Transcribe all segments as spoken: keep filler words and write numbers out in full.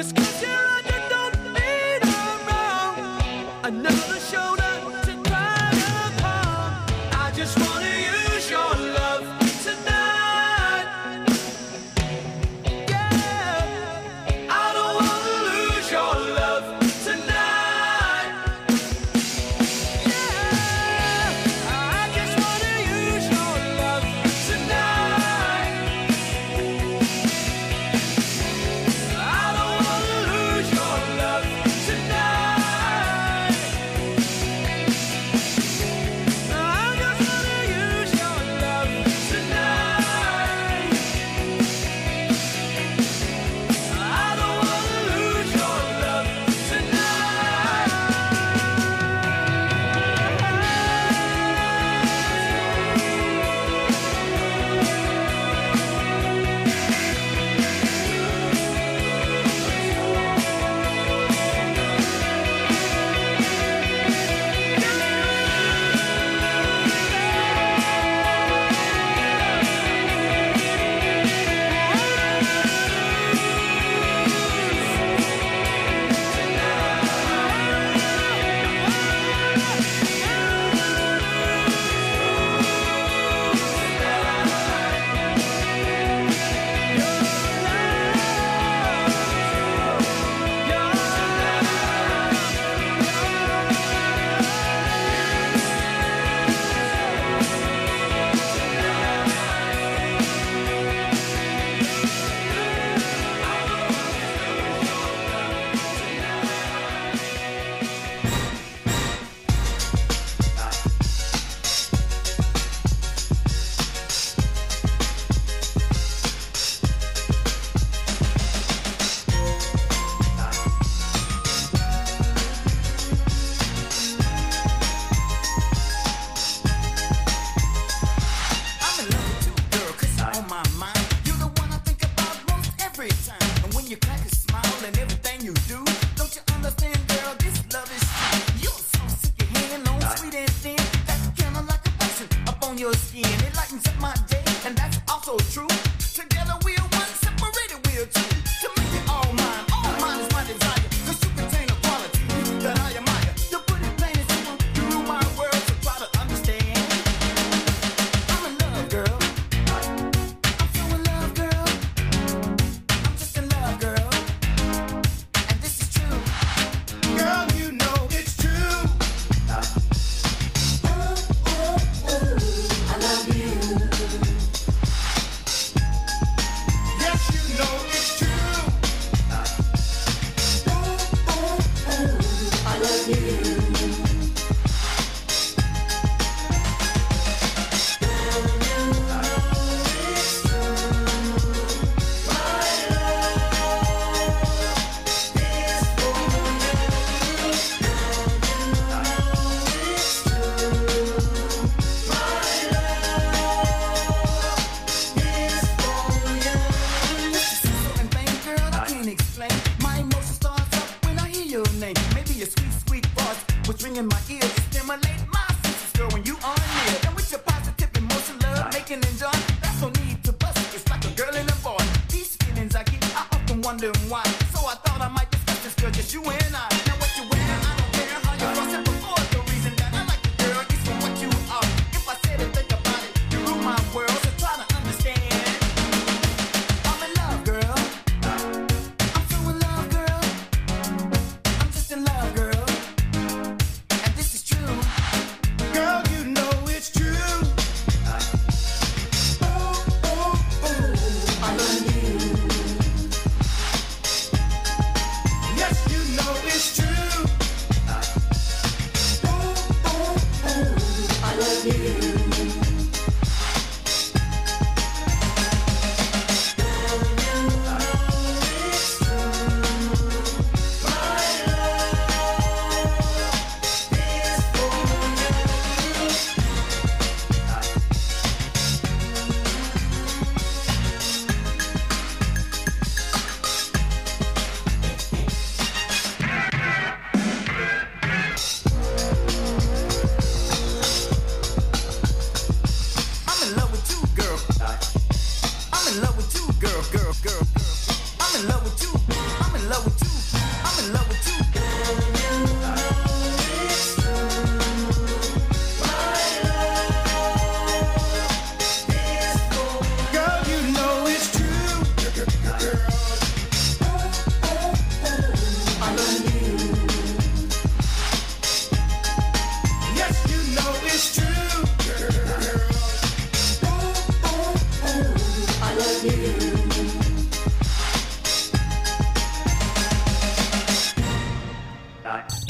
I'm in love with you, girl, girl, girl. I'm in love with you. I'm in love with you.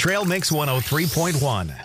Trail Mix one oh three point one.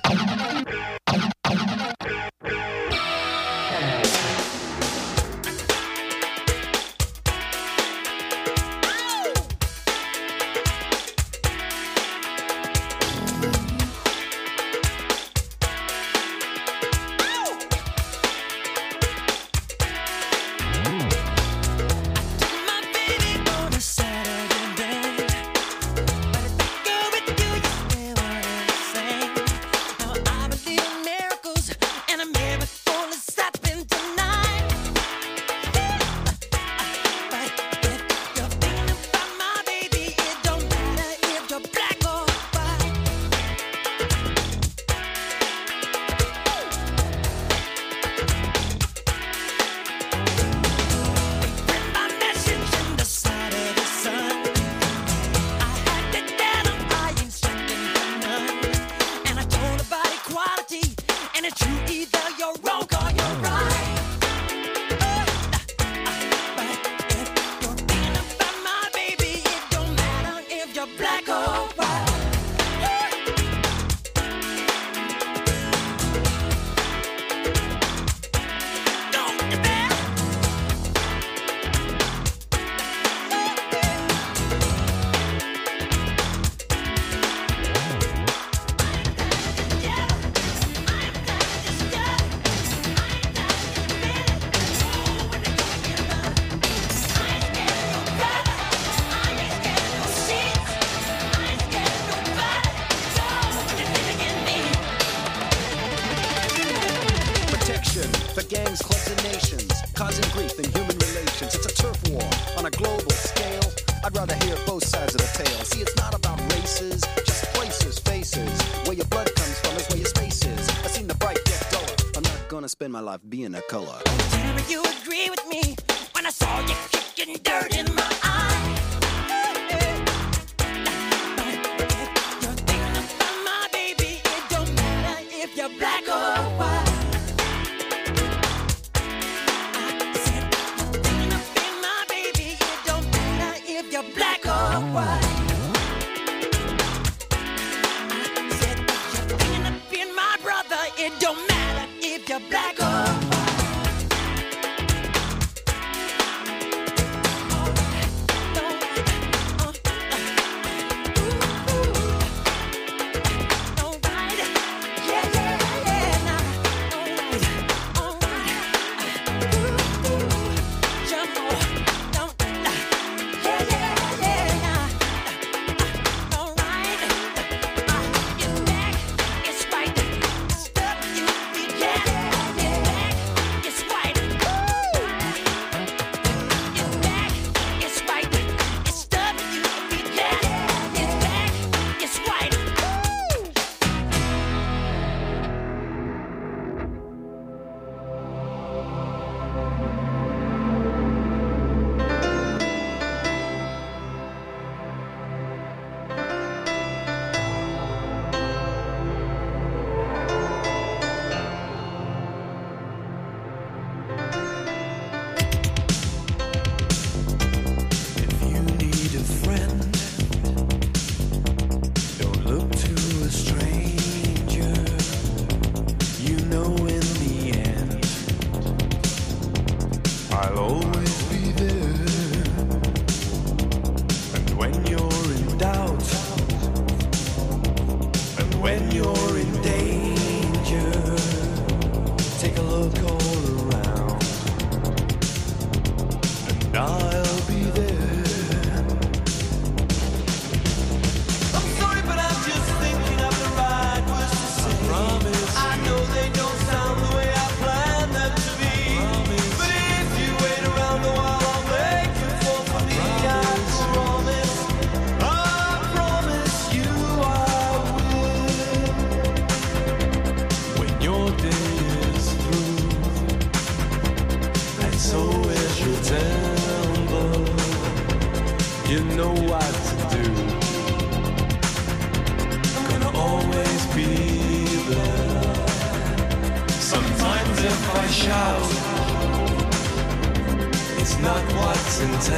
Spend my life being a color. Tell me you agree with me when I saw you kicking dirt in my eye. You're thinking about my baby. It don't matter if you're black or white. I said you're thinking about my baby. It don't matter if you're black or white. I said you're thinking about my brother. It don't matter if you're black or white.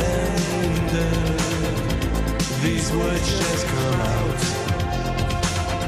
These words just come out.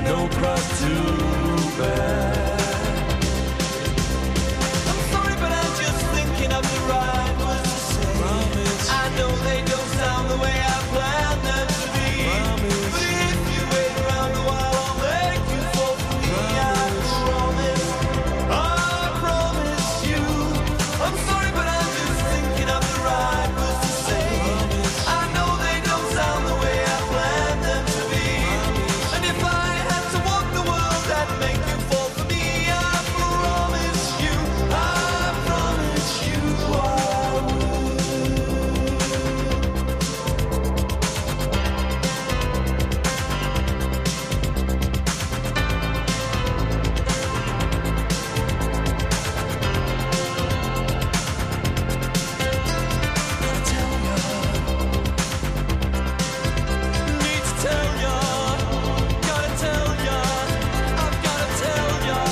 no crop too bad. I'm sorry, but I'm just thinking of the ride was the same. Promise. I know they don't sound the way I planned them to be. Promise. But if you wait around a while, I'll make you fall for me. Promise. I promise, I promise you. I'm sorry, but I'm just thinking of the ride was the same. Promise. I know they don't sound the way I planned them to be. Promise. And if I had to walk the world, I'd make you fall for me. I promise you, I promise you I would. Need to tell ya, gotta tell ya, I've gotta tell ya.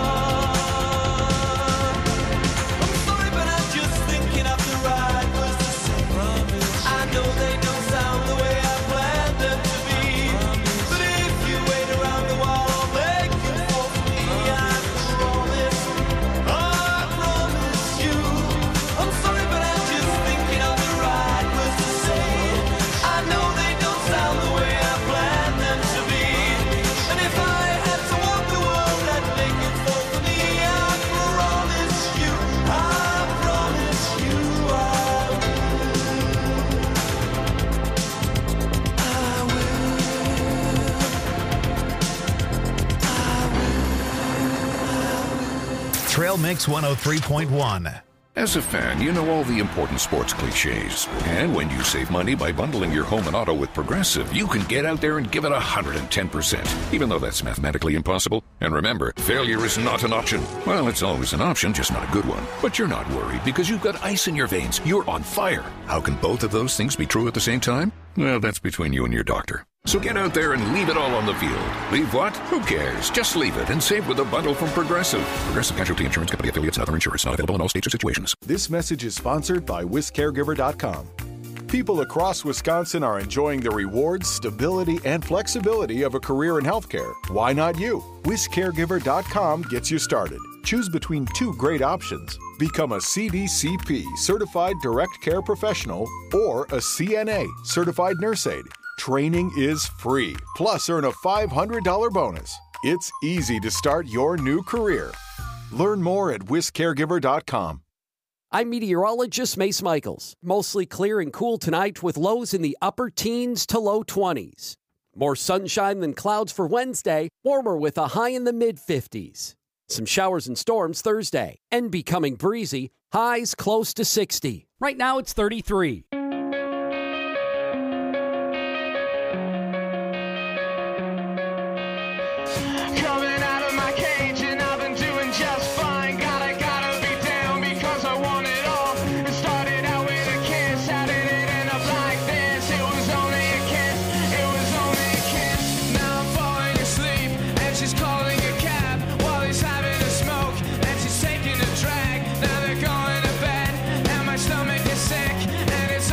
I'm sorry, but I'm just thinking of the ride was the same. Promise. I know they don't sound the way I planned them to be. Promise. But if you wait around a while, I'll make you fall for me. I promise, I promise you. I'm sorry, but I'm just thinking of the ride was the same. I know they don't sound the way I planned them to be. And if I had to walk the world, I'd make it fall for me. I promise you, I promise you I Trail Mix one oh three point one. As a fan, you know all the important sports cliches. And when you save money by bundling your home and auto with Progressive, you can get out there and give it one hundred ten percent, even though that's mathematically impossible. And remember, failure is not an option. Well, it's always an option, just not a good one. But you're not worried because you've got ice in your veins. You're on fire. How can both of those things be true at the same time? Well, that's between you and your doctor. So get out there and leave it all on the field. Leave what? Who cares? Just leave it and save with a bundle from Progressive. Progressive Casualty Insurance Company affiliates and other insurers. Not available in all states or situations. This message is sponsored by Wis Caregiver dot com. People across Wisconsin are enjoying the rewards, stability, and flexibility of a career in healthcare. Why not you? Wis Caregiver dot com gets you started. Choose between two great options. Become a C D C P, Certified Direct Care Professional, or a C N A, Certified Nurse Aide. Training is free, plus earn a five hundred dollars bonus. It's easy to start your new career. Learn more at Wis Caregiver dot com. I'm meteorologist Mace Michaels. Mostly clear and cool tonight with lows in the upper teens to low twenties. More sunshine than clouds for Wednesday, warmer with a high in the mid-fifties. Some showers and storms Thursday, and becoming breezy, highs close to sixty. Right now it's thirty-three. Coming out of my cage and I've been doing just fine. Gotta, gotta be down because I want it all. It started out with a kiss. How did it end up like this? It was only a kiss. It was only a kiss. Now I'm falling asleep and she's calling a cab while he's having a smoke and she's taking a drag. Now they're going to bed and my stomach is sick and it's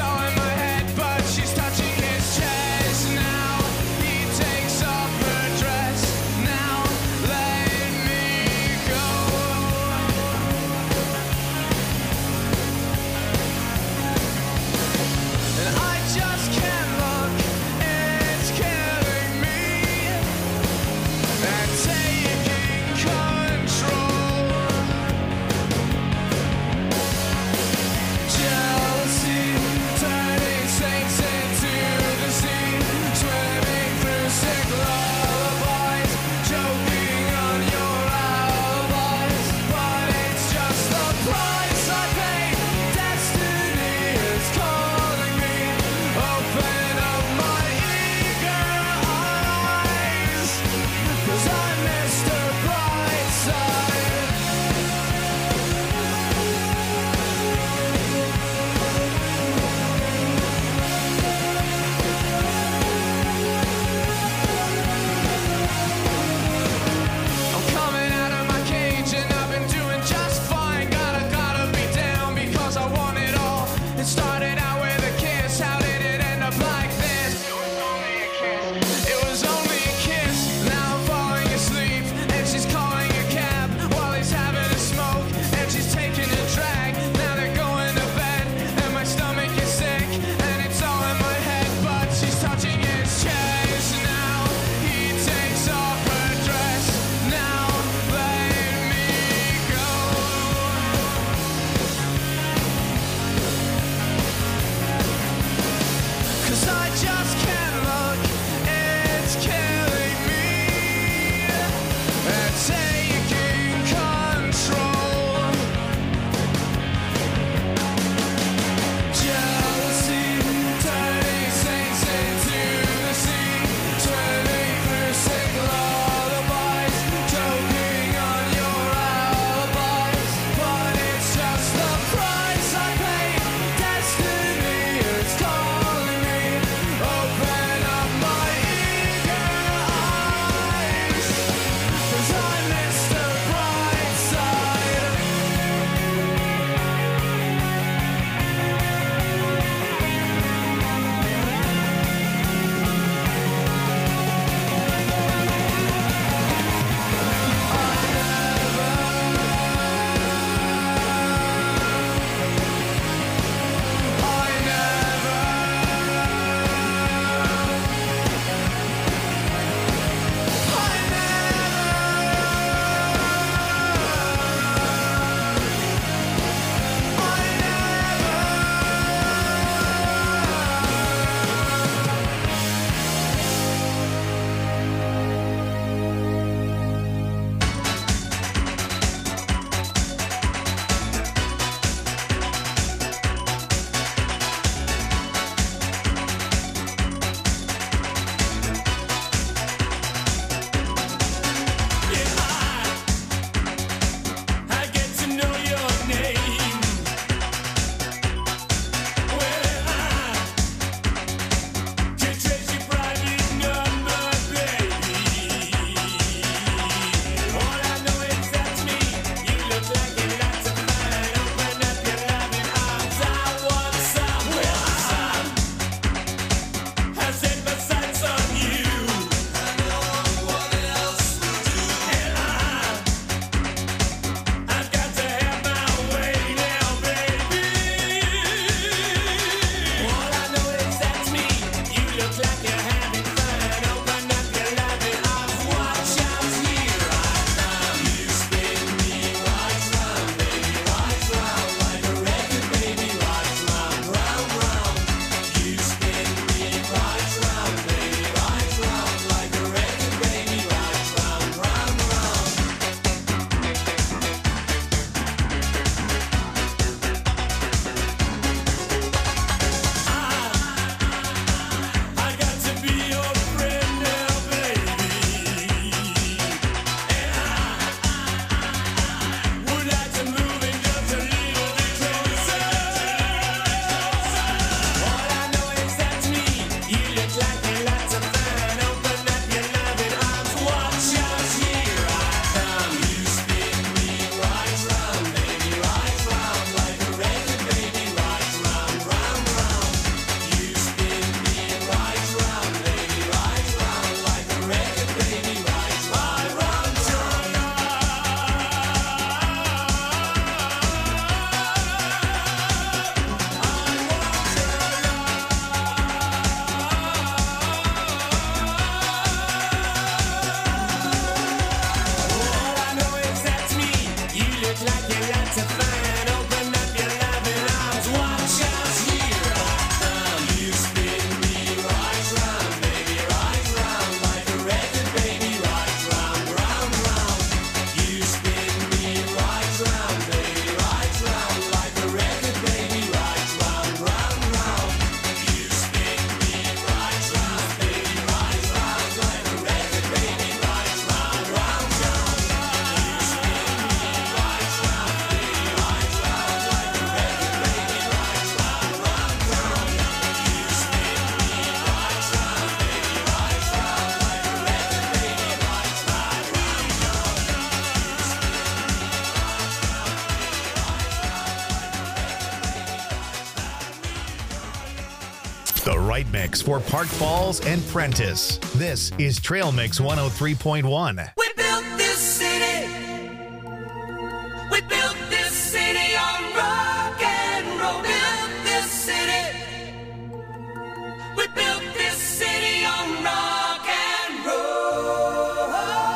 The right mix for Park Falls and Prentice. This is Trail Mix one oh three point one. We built this city. We built this city on rock and roll. Built this city. We built this city on rock and roll.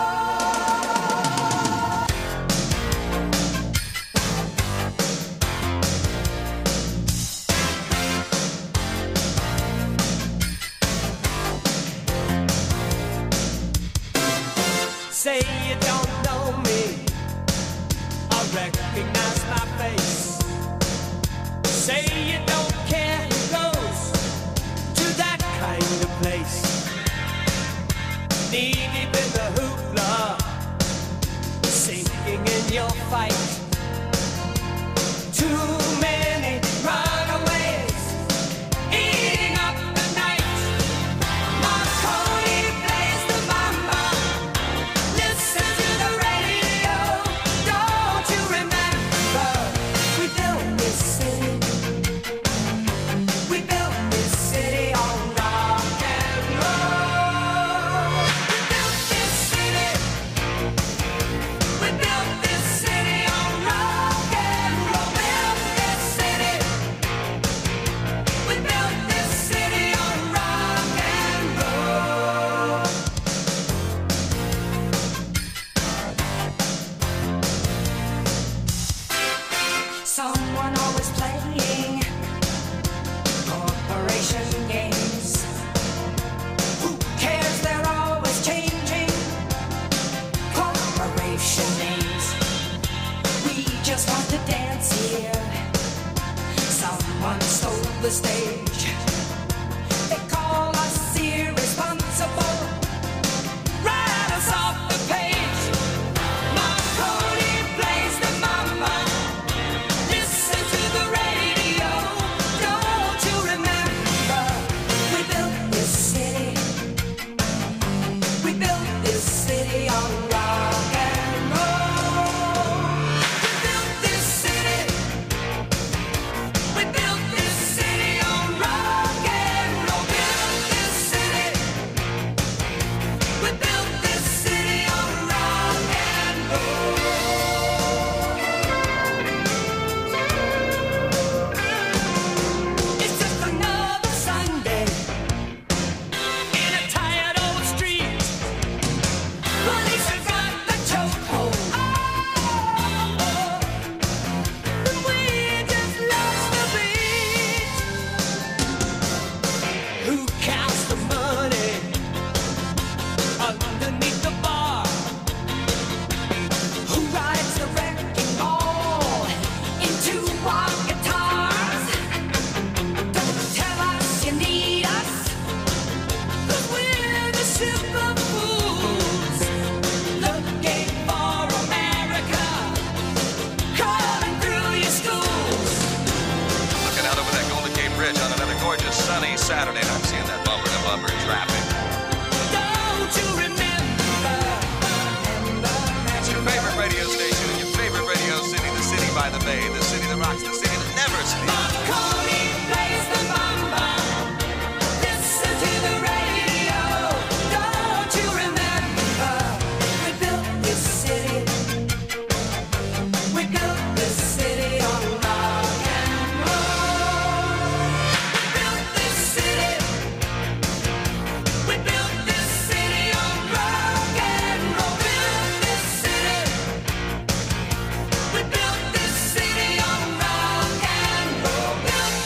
Say you don't know me, I recognize my face. Say you don't care who goes to that kind of place. Knee deep in the hoopla, sinking in your fight. Too many runaways, eating up the night. Marconi plays the mama. Listen to the radio. Don't you remember? We built this city. We built this city on rock and roll. We built this city. We built this city on rock and roll. Built this city. We built this city on rock and roll. Someone always playing corporation games. Who cares? They're always changing corporation names. We just want to dance here. Someone stole the stage. They call us irresponsible. Write us off the page. Marconi plays the mama. Listen to the radio. Don't you remember? We built this city. We built this city on rock and roll. We built this city. We built this city on rock and roll. Built this city. We built this city on rock and roll. It's just another Sunday in a tired old street. Police have got the chokehold. And we just lost the beat. Who counts the money underneath the bar? Who rides the wrecking ball into our guitars? Don't tell us you need us, 'cause we're the super fools looking for America, crawling through your schools. Looking out over that Golden Gate Bridge on another gorgeous sunny Saturday, and I'm seeing that bumper to bumper traffic. Don't you remember? It's your favorite radio station in your favorite radio city, the city by the bay, the city that rocks, the city that never sleeps. Marconi plays the mama. Listen to the radio. Don't you remember? We built this city. We built this city on rock and roll. We built this city. We built this city on rock and roll. Built this city. We built this city on rock and roll. Built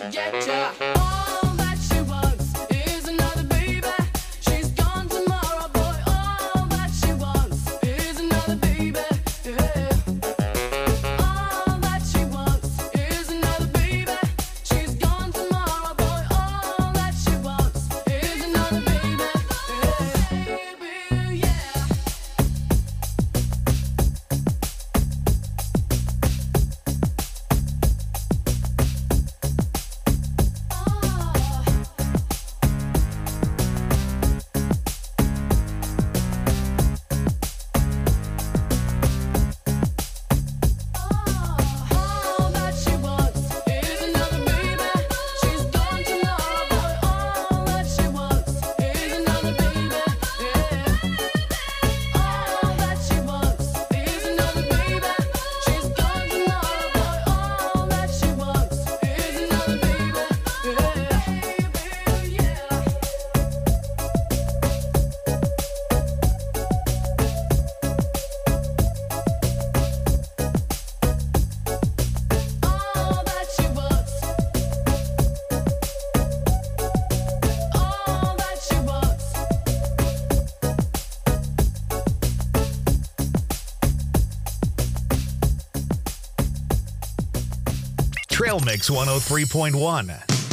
get ya. All that she wants is another baby. She's gone tomorrow, boy. All that she wants is another baby. Yeah. All that she wants is another baby. She's gone tomorrow, boy. All that she wants is another baby. Yeah. Baby, yeah. All that she wants is another baby. She's gone tomorrow, boy. All that she wants is another baby. Yeah. All that she wants is another baby. She's gone tomorrow, boy. All that she wants is another baby. Yeah. Yeah. All that she wants. All that she wants. Trail Mix one oh three point one.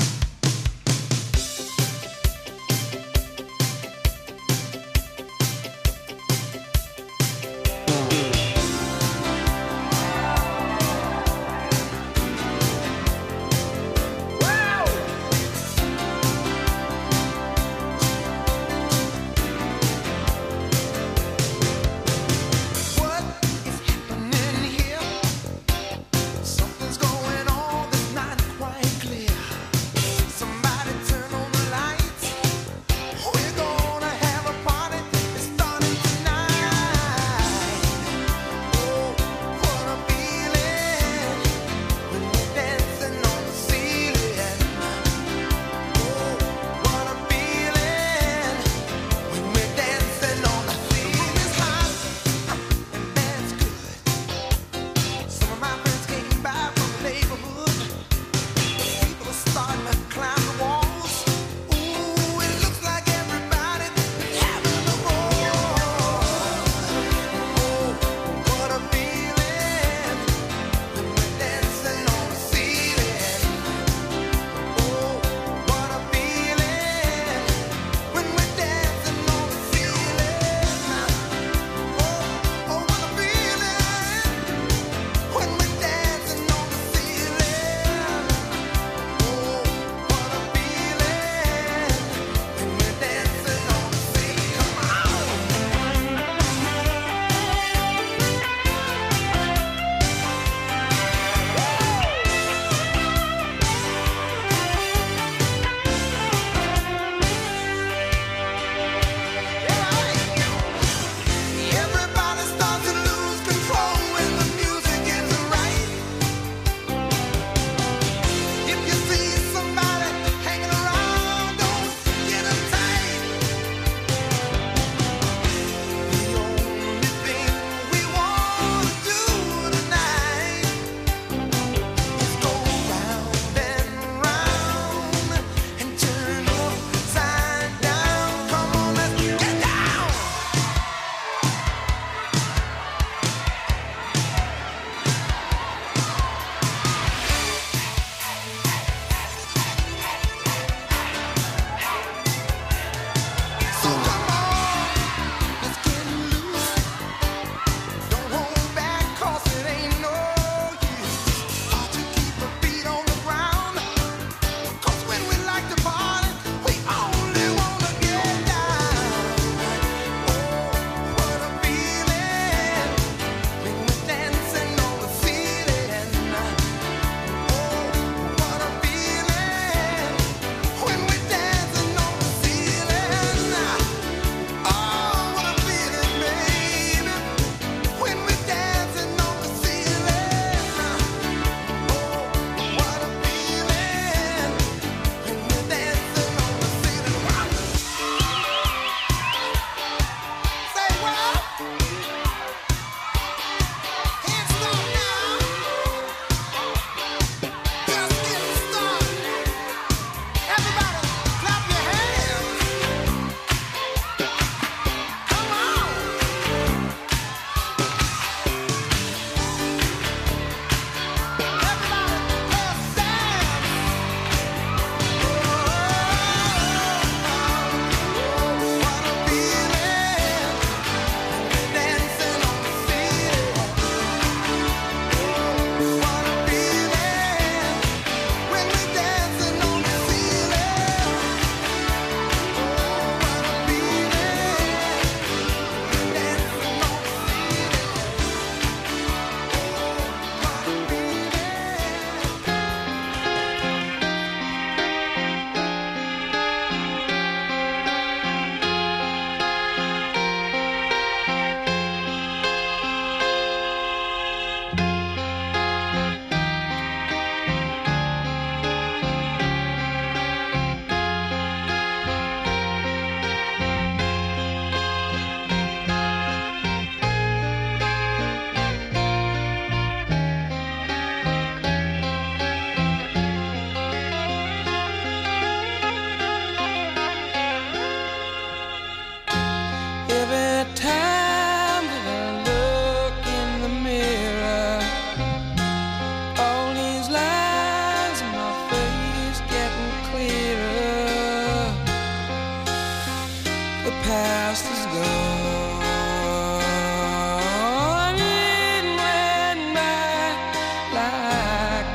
What is happening here? Something's going on that's not quite clear.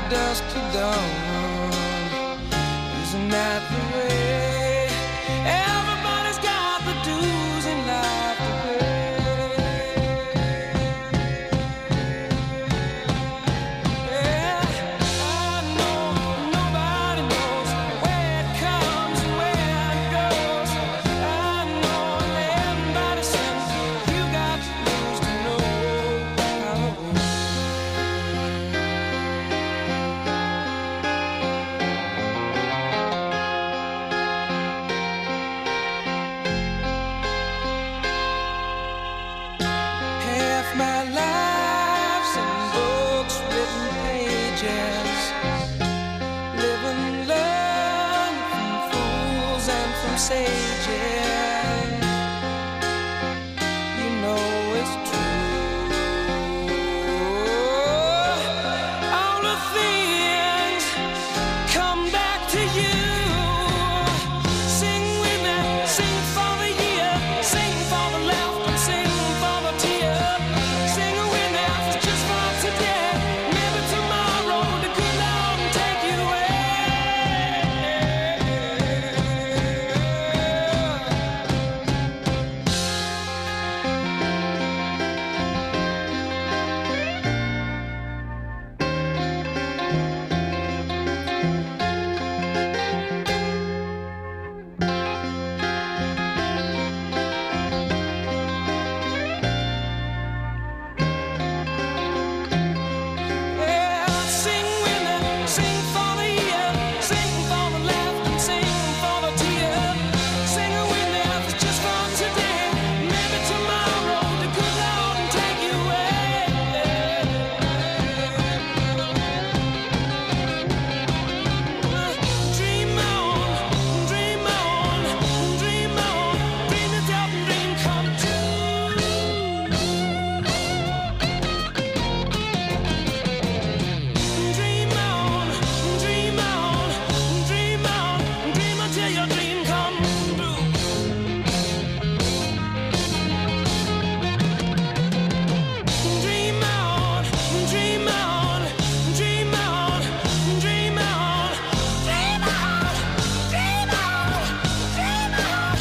dusk to dawn. Isn't that the way? Everybody's got the dues in life to pay. Yeah, I know nobody knows where it comes and where it goes. I know everybody says you got to lose to know how it goes. Half my life's in books, written pages. Live and learn from fools and from sages. You know it's true. All the things come back to you. Sing with me, sing for the year, sing for the laughter, sing for the tear. Sing with me, just for today. Maybe tomorrow the good Lord will take you away. Yeah, sing with me, sing for the year, sing for the laughter, sing for the tear. Sing with me, just for today. Maybe tomorrow the good Lord will take you away. Dream on, dream on, dream on, dream yourself and dream come true. Dream on, dream on, dream on, dream until your dream come true. Dream on, dream on, dream on, dream on, dream on, dream on, dream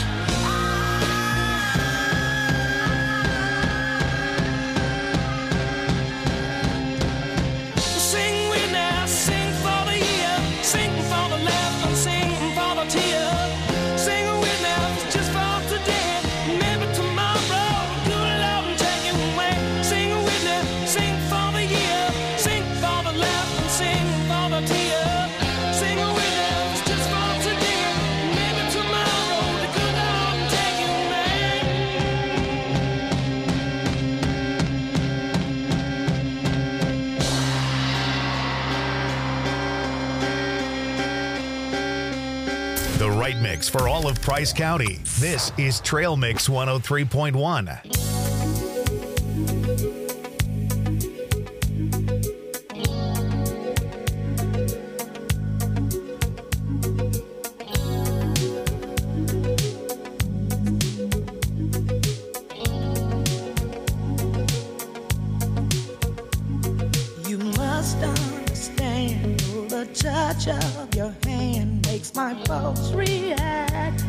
on. Sing with me, sing for the year, sing for the laughter, sing for the tear. Sing with me, just for today. Maybe tomorrow, good Lord will take you away. Sing with me, sing for the year, sing for the laughter, sing for the tear. Sing with me, just for today. Maybe tomorrow, the good Lord will take you away. The right mix for all of Price County. This is Trail Mix one oh three point one. You must understand the touch of your hand makes my pulse react.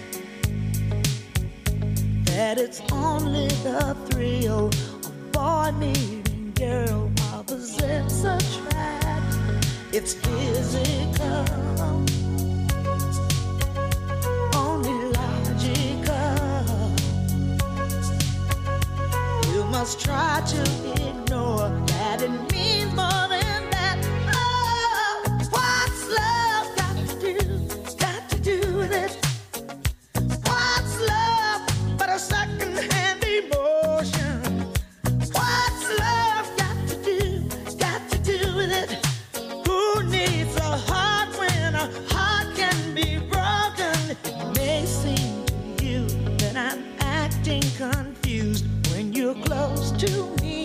That it's only the thrill of boy meeting girl opposites attract. It's physical, only logical. You must try to ignore that it means more than that. Oh, what's love got to do, got to do with it? What's love but a second-hand emotion? What's love got to do, got to do with it? Who needs a heart when a heart can be broken? It may seem to you that I'm acting confused when you're close to me.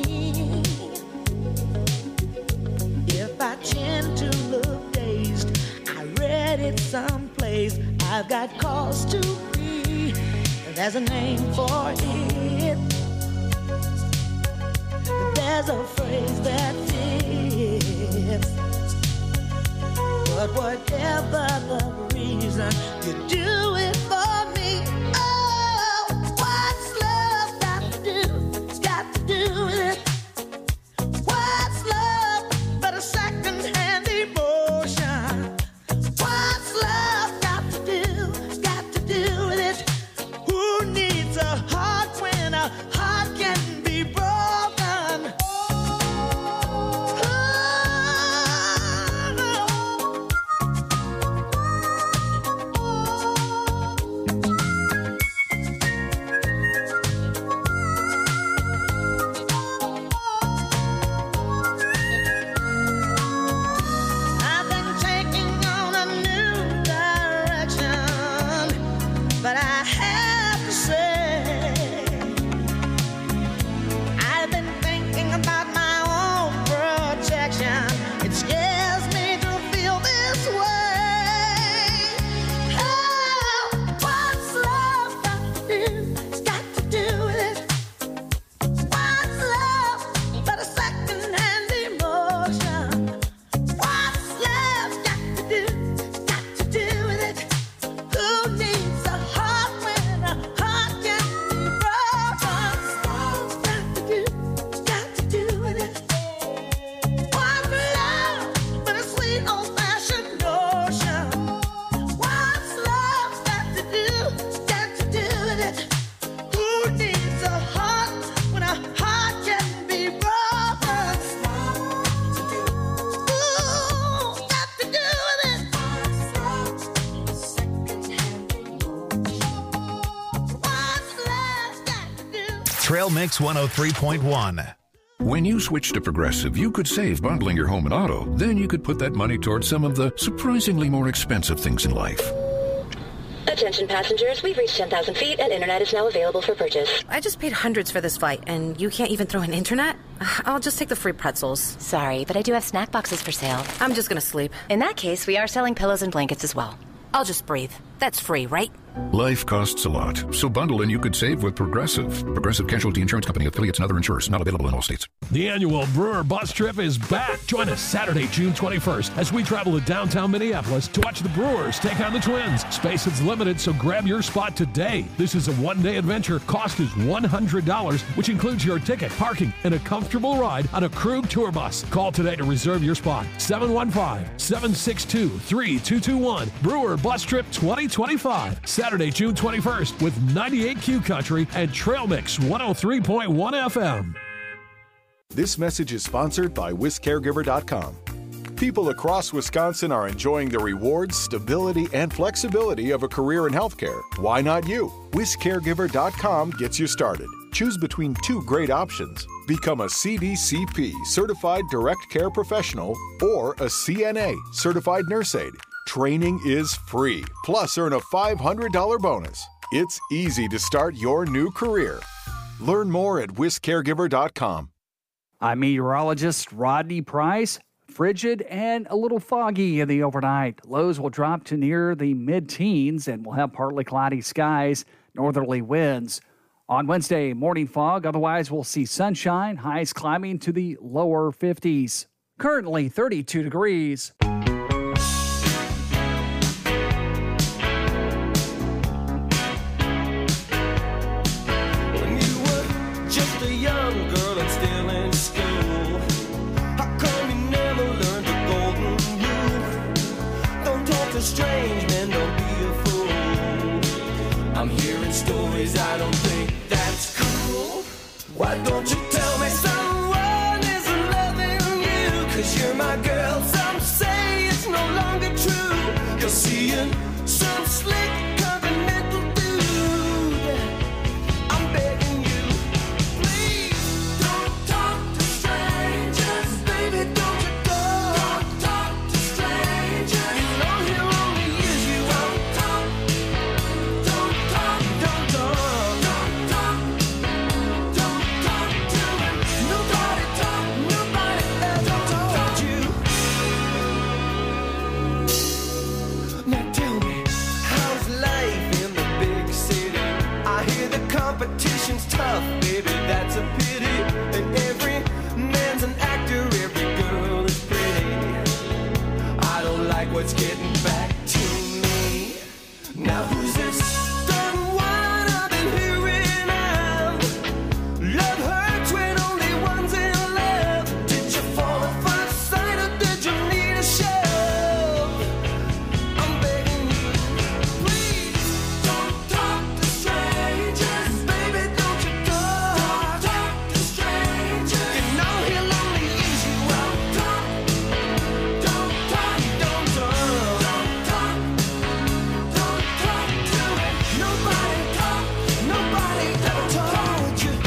If I tend to look dazed, I read it someplace. I've got cause to be. There's a name for it. There's a phrase that fits. But whatever the reason, you do it for me. Oh, what's love got to do? It's got to do with it. What's love but a second-hand emotion? What's love got to do? Got to do with it. Who needs a heart when a heart can be broken? I've been taking on a new direction, but I have to say, I've been thinking about my own protection. It scares me to feel this way. Oh, what's love got to do? It's got to do with it. What's love but a second-hand emotion? What's love got to do? Got to do with it. Who needs a heart when a heart can be broken? What's got to do? Got to do with it. What's love but a sweet old-fashioned notion? What's love got to do? Got to do with it. Who needs a heart when a heart can be broken? Ooh, got to do with it. What's love got to do? Trail Mix one oh three point one. When you switch to Progressive, you could save bundling your home and auto. Then you could put that money towards some of the surprisingly more expensive things in life. Attention passengers, we've reached ten thousand feet and internet is now available for purchase. I just paid hundreds for this flight, and you can't even throw in internet? I'll just take the free pretzels. Sorry, but I do have snack boxes for sale. I'm just gonna sleep. In that case, we are selling pillows and blankets as well. I'll just breathe. That's free, right? Life costs a lot, so bundle and you could save with Progressive. Progressive Casualty Insurance Company, affiliates, and other insurers. Not available in all states. The annual Brewer Bus Trip is back. Join us Saturday, June twenty-first, as we travel to downtown Minneapolis to watch the Brewers take on the Twins. Space is limited, so grab your spot today. This is a one-day adventure. Cost is one hundred dollars, which includes your ticket, parking, and a comfortable ride on a Krug tour bus. Call today to reserve your spot. seven one five, seven six two, three two two one. Brewer Bus Trip twenty twenty-five. Saturday, June twenty-first, with ninety-eight Q Country and Trail Mix one oh three point one F M. This message is sponsored by Whisk Caregiver dot com. People across Wisconsin are enjoying the rewards, stability, and flexibility of a career in healthcare. Why not you? Whisk Caregiver dot com gets you started. Choose between two great options. Become a C D C P, Certified Direct Care Professional, or a C N A, Certified Nurse Aide. Training is free, plus earn a five hundred dollars bonus. It's easy to start your new career. Learn more at Whisk Caregiver dot com. I'm meteorologist Rodney Price. Frigid and a little foggy in the overnight. Lows will drop to near the mid-teens and we'll have partly cloudy skies, northerly winds. On Wednesday, morning fog. Otherwise, we'll see sunshine, highs climbing to the lower fifties. Currently thirty-two degrees. When you were just a young girl and still in school, how come you never learned the golden rule? Don't talk to strange men, don't be a fool. I'm hearing stories, I don't think that's cool. Why don't you tell me someone isn't loving you? Cause you're my girl, some say it's no longer true. You're seeing some slick continental dude. I'm begging you, please don't talk to strangers. Baby, don't you go. Don't talk to strangers. You know he'll only use you. Don't talk, don't talk, don't talk, don't talk, don't talk to him. Nobody talk, nobody ever talk to you. Now tell me, how's life in the big city? I hear the competition's tough, baby, that's a pity. And every man's an actor, every girl is pretty. I don't like what's getting back to me. Now who's this? Done what I've been hearing out. Love hurts when only one's in love. Did you fall at first sight or did you need a shove? I'm begging you, please don't talk to strangers. Baby, don't you talk, talk to strangers. You know he'll only use you out. Talk, don't talk, don't talk, don't talk, don't talk to it. Nobody talk, nobody ever told you.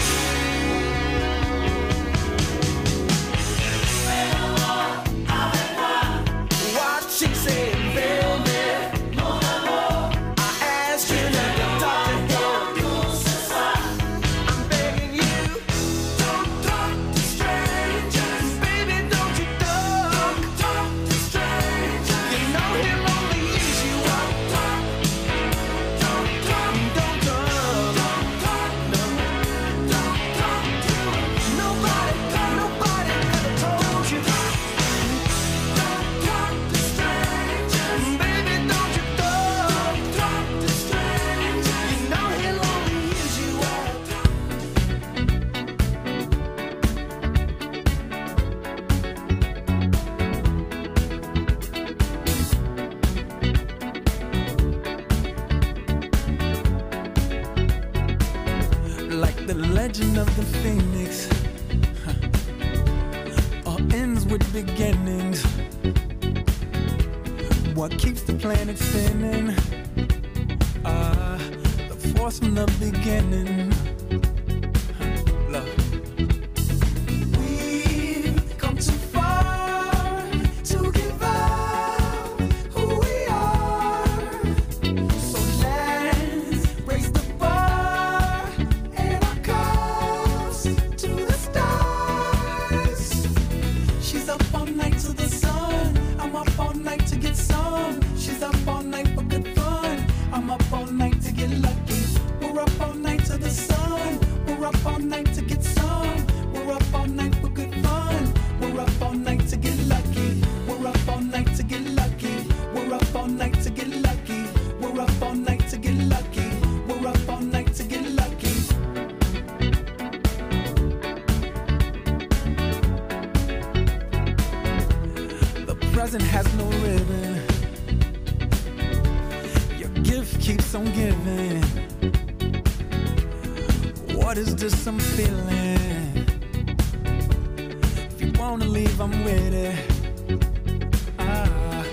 What she said, baby. I asked you now to talk to him. I'm begging you, don't talk to strangers. Baby, don't you talk, talk to strangers. You know he'll only use you up. Talk, don't talk, don't talk, don't talk, no, don't talk to him. Nobody, nobody ever told you. Don't talk to strangers. Baby, don't you talk, talk to strangers. You know he'll only use you up. Like the legend of the phoenix, huh. All ends with beginnings. What keeps the planet spinning? Ah, the force from the beginning. Huh. Love. We've come too far to give up who we are. So let's raise the bar and our cups to the stars. She's up all night to the sun. I'm up all night to get some. She's up all night for good fun. I'm up all night to get lucky. We're up all night to the sun. We're up all night to get some. We're up all night for good fun. We're up all night to get lucky. We're up all night to get lucky. We're up all night to get lucky. We're up all night to get lucky. We're up all night to get lucky. The present has no ribbon. Your gift keeps on giving. What is this I'm feeling? If you wanna leave, I'm with it. Ah.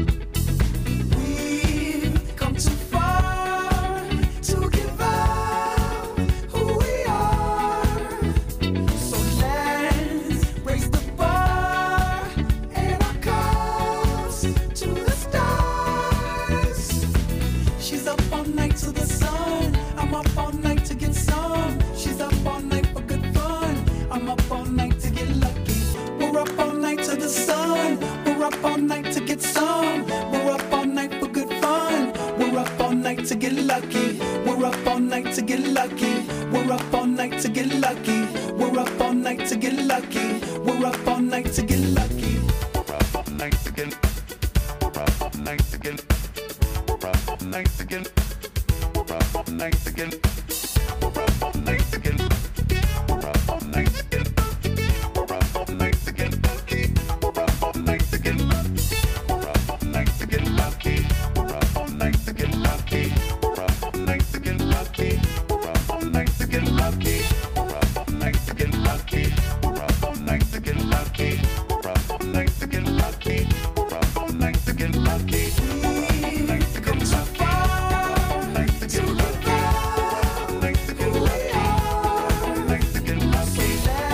We've come too far to give up who we are. So let's raise the bar and our cups to the stars. She's up all night to the sun. I'm up all night to get some. She's up all night for good fun. I'm up all night to get lucky. We're up all night to the sun. We're up all night to get some. We're up all night for good fun. We're up all night to get lucky. We're up all night to get lucky. We're up all night to get lucky. We're up all night to get lucky. We're up all night to get lucky. We're up all night to get. We're up all night to get. We're up all night to get. We're up all night to get. We're up all night to get. We're up all night to get. We're up all night to get lucky. We're up all night to get lucky. We're up all night to get lucky. We're up all night to get lucky. We're up all night to get lucky. We're up all night to get lucky. We're up all night to get lucky. We're up all night to get lucky. We're up all night to get lucky. We're up all night to get lucky. We're up all night to get lucky. To give up, like to get lucky, like to get lucky.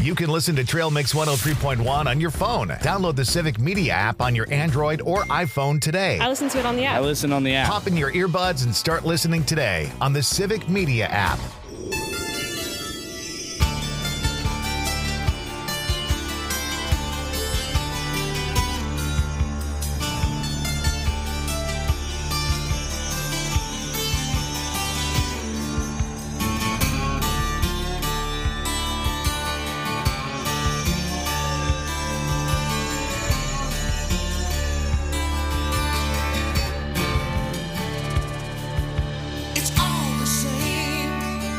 You can listen to Trail Mix one oh three point one on your phone. Download the Civic Media app on your Android or iPhone today. I listen to it on the app. I listen on the app. Pop in your earbuds and start listening today on the Civic Media app. It's all the same.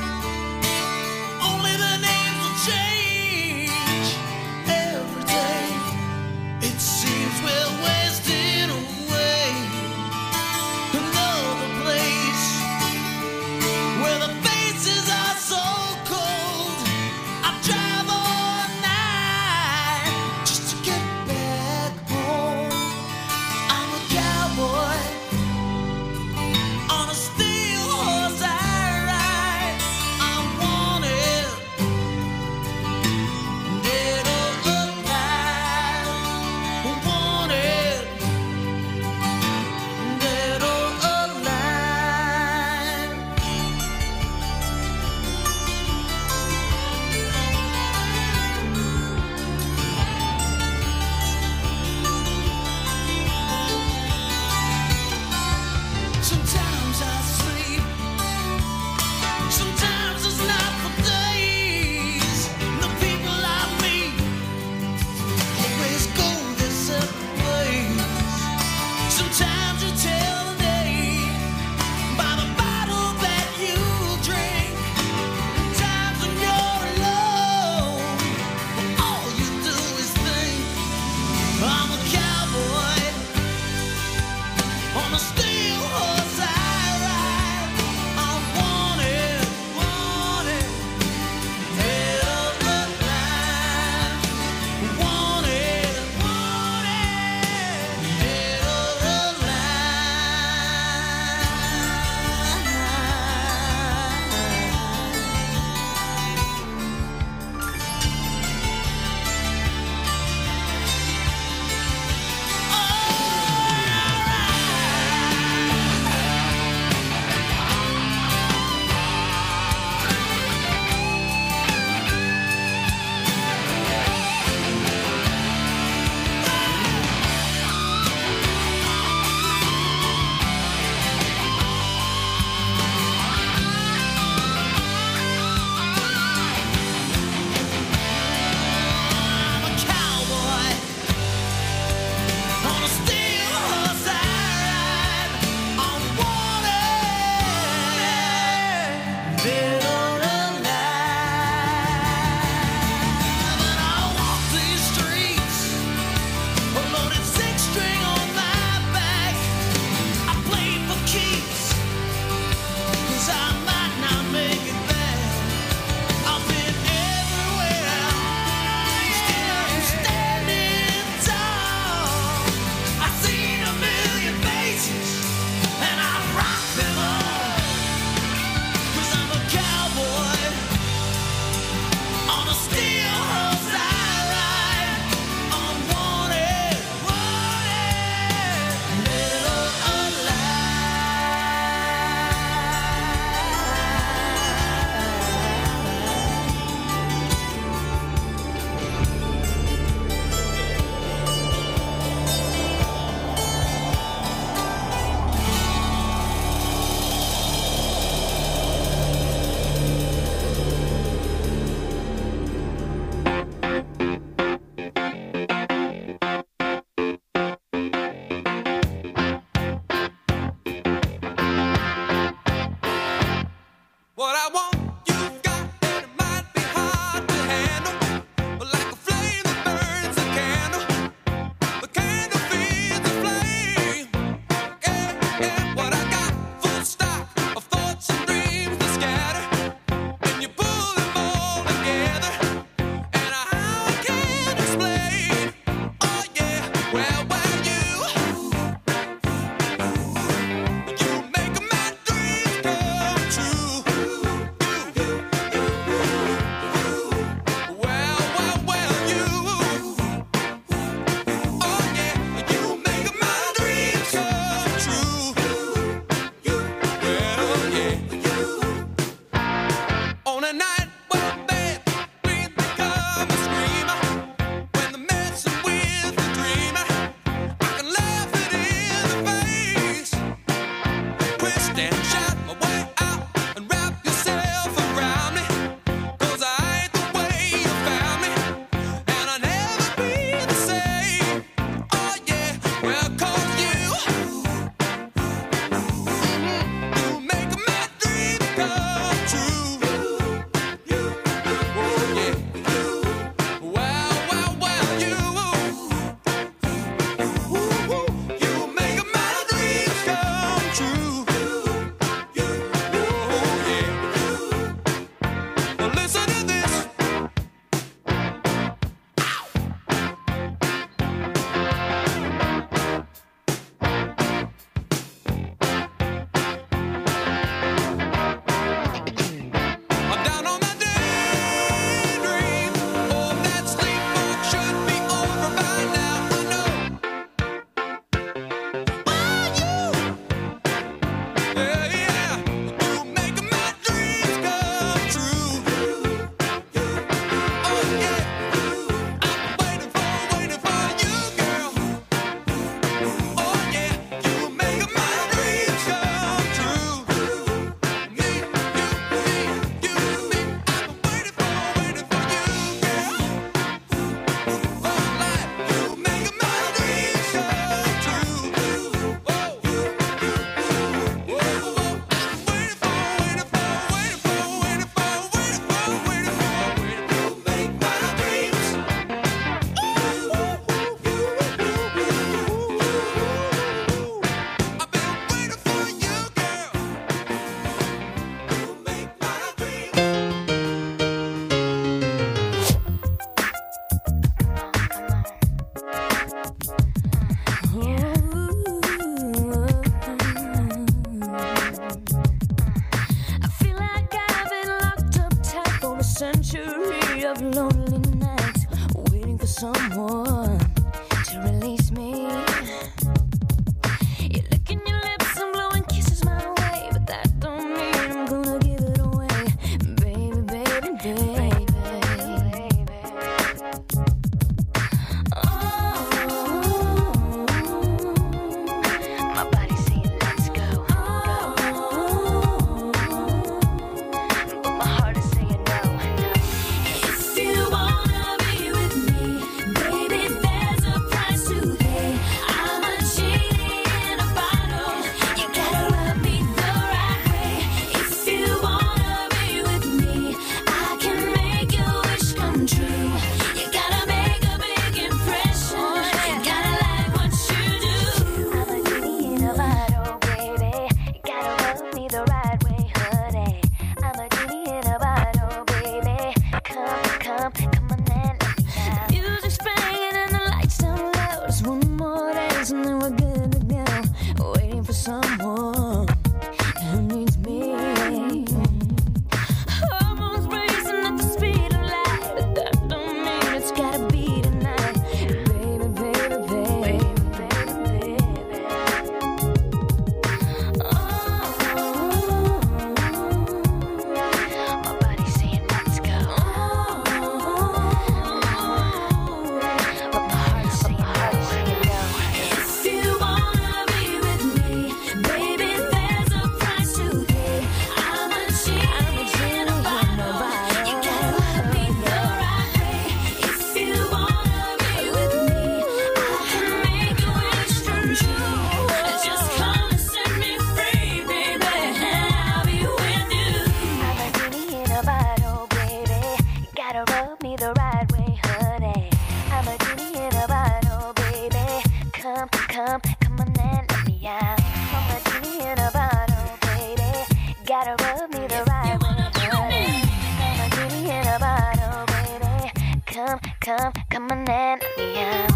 me out. I'm a genie in a bottle, baby. Gotta rub me the right way. I'm a genie in a bottle, baby. Come, come, come on and let me out.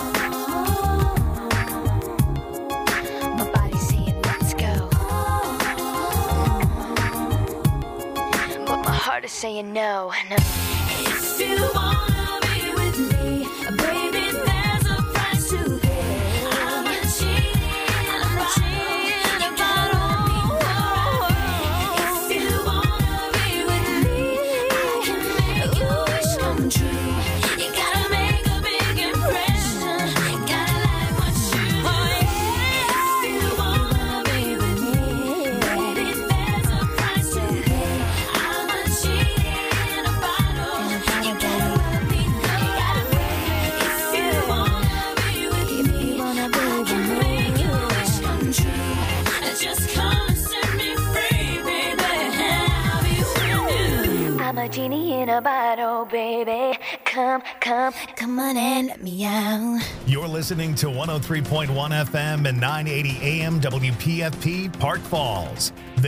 My body's saying let's go, but my heart is saying no, no. If you wanna be with me, baby, there's a price to pay. I'm a genie, I'm a genie in a bottle. If you wanna be with me, I can make your wish come true. You gotta make a big impression. Gotta like what you do. If you wanna be with me, baby, there's a price to pay. I'm a genie in a bottle. You gotta let me know. If you wanna be with me, I can make your wish come true. Just come and set me free, baby. I'll be with you. I'm a genie in a bottle, baby. Come, come, come on and let me out. You're listening to one oh three point one F M and nine eighty A M W P F P Park Falls.